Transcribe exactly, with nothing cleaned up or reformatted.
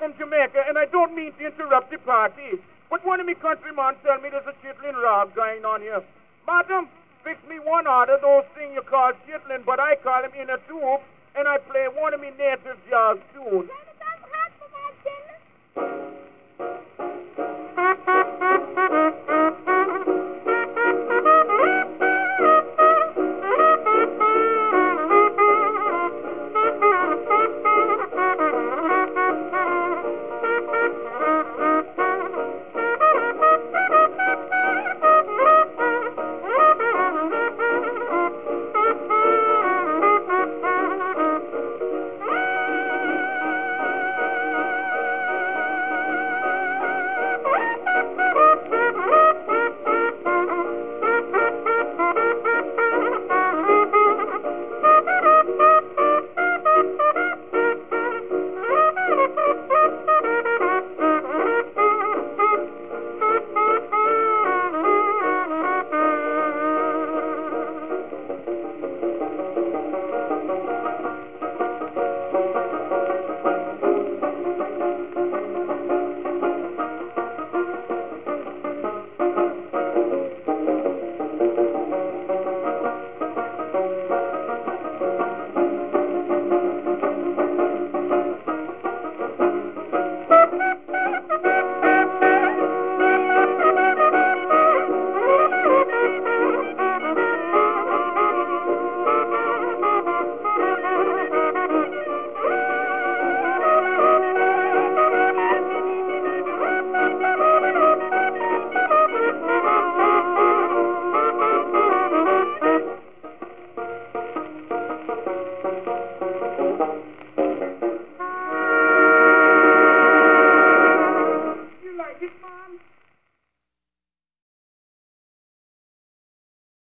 from Jamaica, and I don't mean to interrupt the party, but one of me countrymen tell me there's a chitlin rag going on here. Madam, fix me one order, those things you call chitlin, but I call him in a tube, and I play one of me native jazz tunes. You like it, Mom?